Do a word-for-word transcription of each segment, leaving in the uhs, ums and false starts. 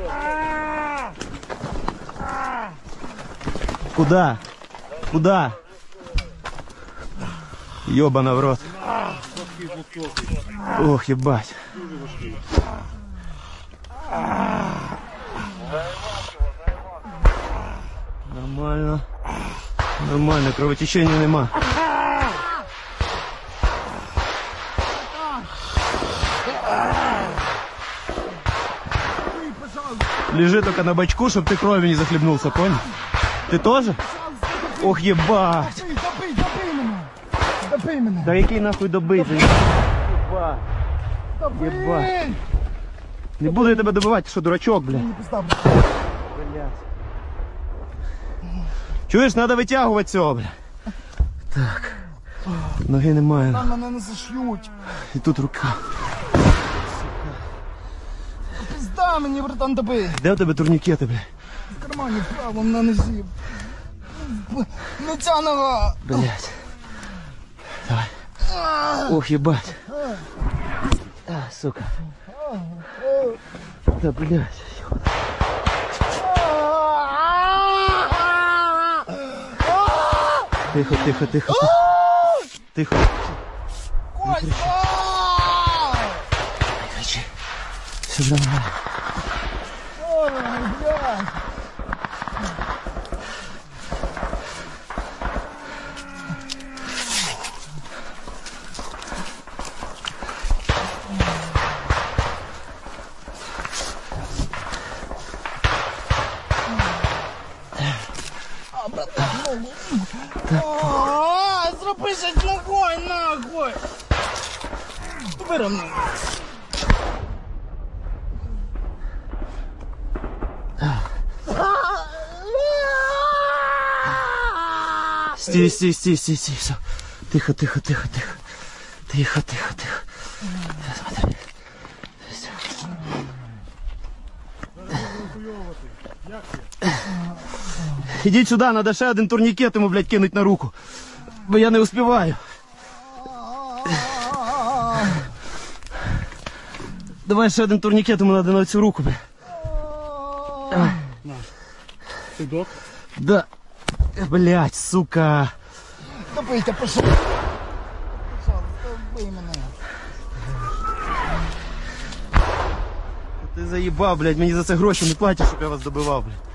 Куда? Куда? Ёбана в рот. Ох, ебать. Нормально. Нормально, кровотечения нема. Лежи только на бочку, чтобы ты кровью не захлебнулся, понял? Ты тоже? Ох, ебать. Добий, добий мене. Добий мене. Да який нахуй добити? Ебать. Добий. Ебать. Не буду я тебе добивати, що дурачок, блядь. Блядь. Чуєш, треба витягувати цього, блядь. Так. Ноги немає. Там мене не зашьють. І тут рука. Пизда мені, братан, доби. Де у тебе турнікети, блядь? В кармані правом на нозі. Не ця нога. Блядь. Давай. Ох, ебать. А, сука. Да, блядь. Тихо, тихо, тихо. Тихо. Костя! Не кричи. Все нормально. Ой, блядь. А, братан, ногу. А, зроби щось ногою, нахуй. Виравняй. Стій, стій, стій, стій, стій, все. Тихо, тихо, тихо, тихо. Тихо, тихо, тихо. Смотри. Ідіть сюди, треба ще один турнікет йому, блядь, кинуть на руку. Бо я не успіваю. Давай ще один турнікет йому треба на цю руку, блядь. Давай. Ти док? Да. Блядь, сука. Добийте, пожалуйста. Пожалуйста, добий мене. Ти заїбав, блядь, мені за це гроші не платять, щоб я вас добивав, блядь.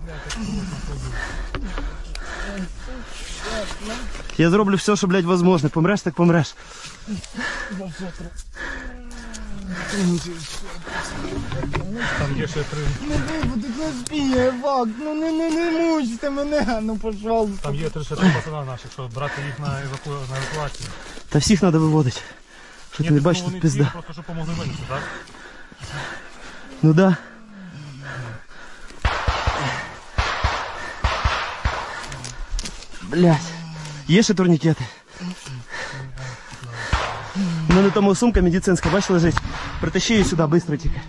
Я зроблю все, що, блядь, возможно. Помреш, так помреш. Там є ще три. Не виводить, не збіє, Вак, ну не, не, не мучте мене, ну пожалуйста. Там є три ще три пацана наших, що брати їх на, еваку... на евакуацію. Та всіх треба виводити. Що ти не бачиш, тут пизда. Просто щоб помогли винести, так? Ну да. Блядь. Є ще турнікети? У мене там сумка медицинська, бачиш, лежить. Притащи її сюди, швидко тільки.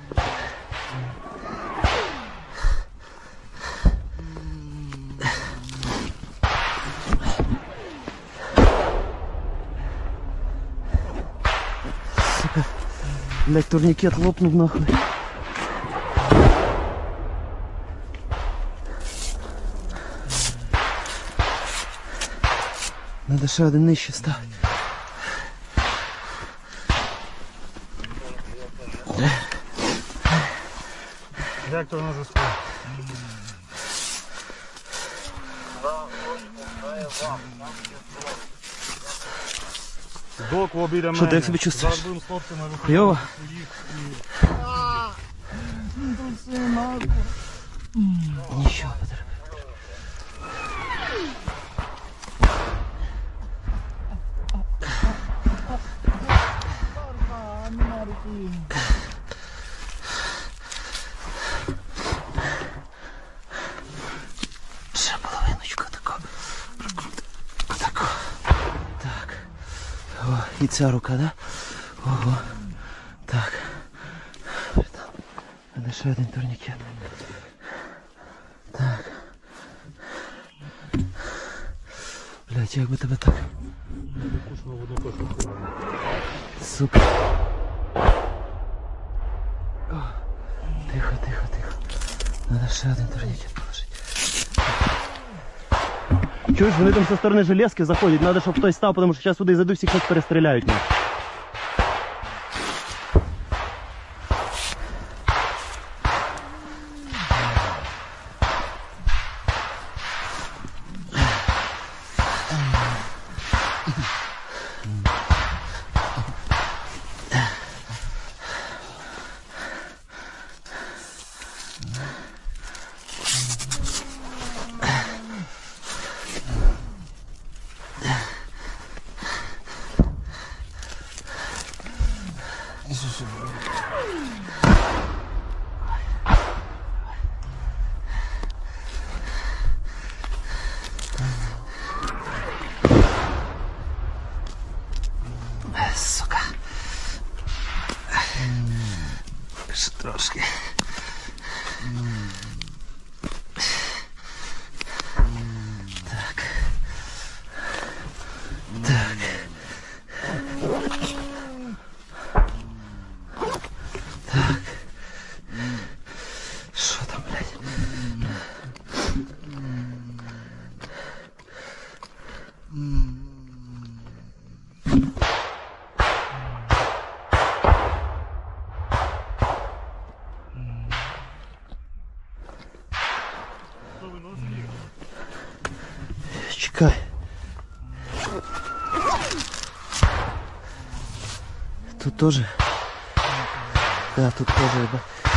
Сука. Блядь, турнікет лопнув нахуй. Надо ще один нижче ставити. Як то на зв'язку? Док в обіля мене. Що ти як себе чувствуєш? Зараз будемо з хлопцями виходити. Йо. Нічого, потерпи. Ще половиночку тако. Отако. Так. О, і ця рука, да? Ого. Так. У мене ще один турнікет. Так. Блять, як би тебе так. Сука. О, тихо, тихо, тихо. Надо ще один турнікет положити. Чуєш, вони там зі сторони железки заходять, треба, щоб хтось став, тому що зараз сюди зайду, всіх нас перестріляють. Ну. Сука. Ще трошки. Так. Так. Так. Що там, блядь? Чекай. Тут тоже? Да, тут тоже.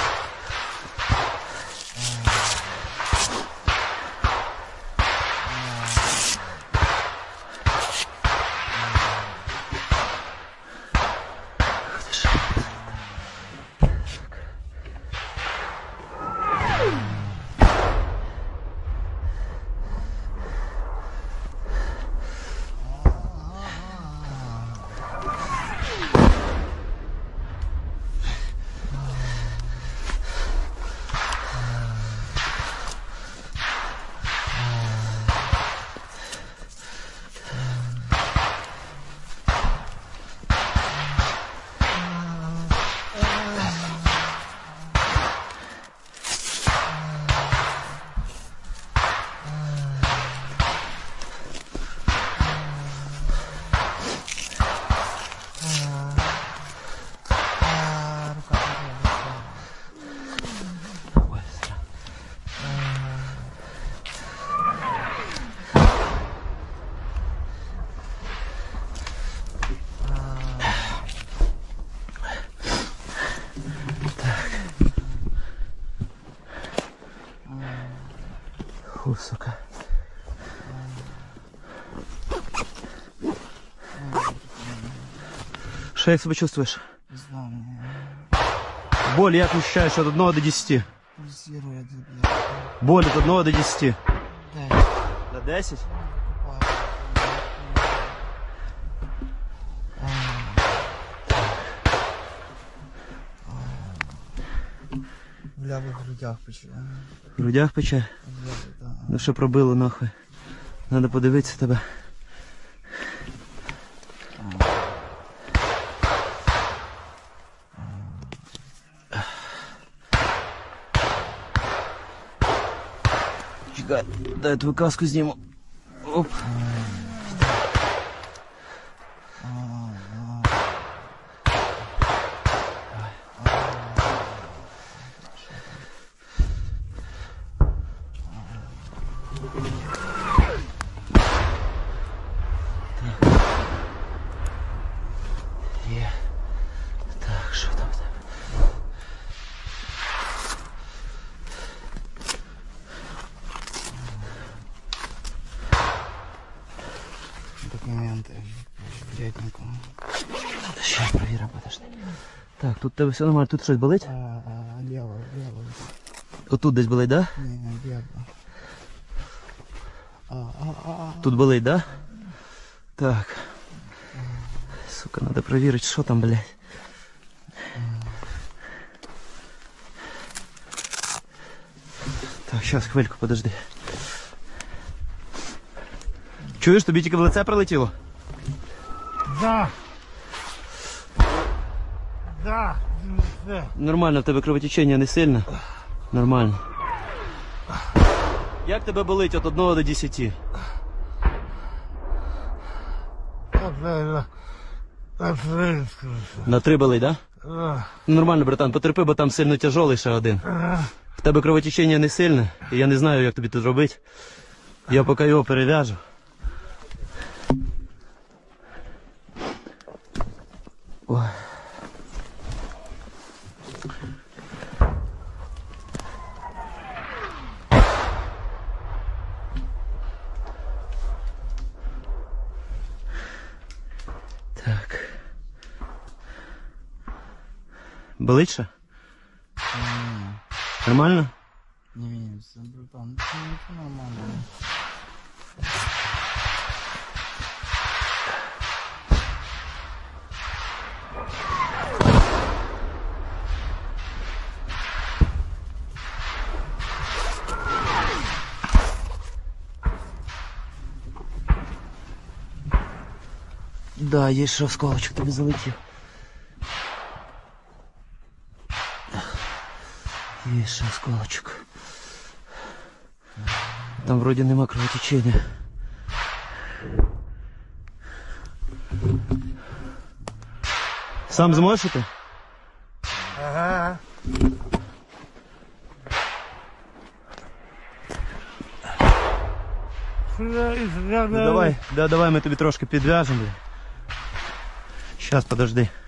Фу, сука. Что, як себе чувствуешь? Не знаю, Боль як ощущаешь от одного до десяти? пульсирует, блядь. Боль от одного до десяти. Дай. До десять? Бля, в грудях пече. В грудях пече? Бля, да. Ну що пробило нахуй? Надо подивитися тебе. Чекай, дай я твою каску зніму. Оп. Є. Так, що там в тебе? Документы. Бреднику. Щас провіримо, подожди. Так, тут в тебе все нормально, тут щось болить? А, а, лево, лево. Отут десь болить, да? Не, лево. А, а, а. Тут болить, да? Так. Сука, надо проверить, что там, блядь. Так, сейчас, хвильку, подожди. Чуєш, тобі тільки в лице прилетіло? Да. Да. Де? Нормально, в тебе кровотечення не сильне? Нормально. Як тебе болить від одного до десяти? На три болить, так? Да? Нормально, братан, потерпи, бо там сильно тяжолий ще один. В тебе кровотечення не сильне, і я не знаю, як тобі тут робити. Я поки його перев'яжу. Ой. Так. Болить ще? Нормально? Ні, це братан, це не нормально. Да, є ще осколочок тобі залетів. Є ще осколочок. Там вроді нема кровотечення. Сам зможеш іти? Ага. Ну, давай, да, давай ми тобі трошки підв'яжемо. Щас, подожди.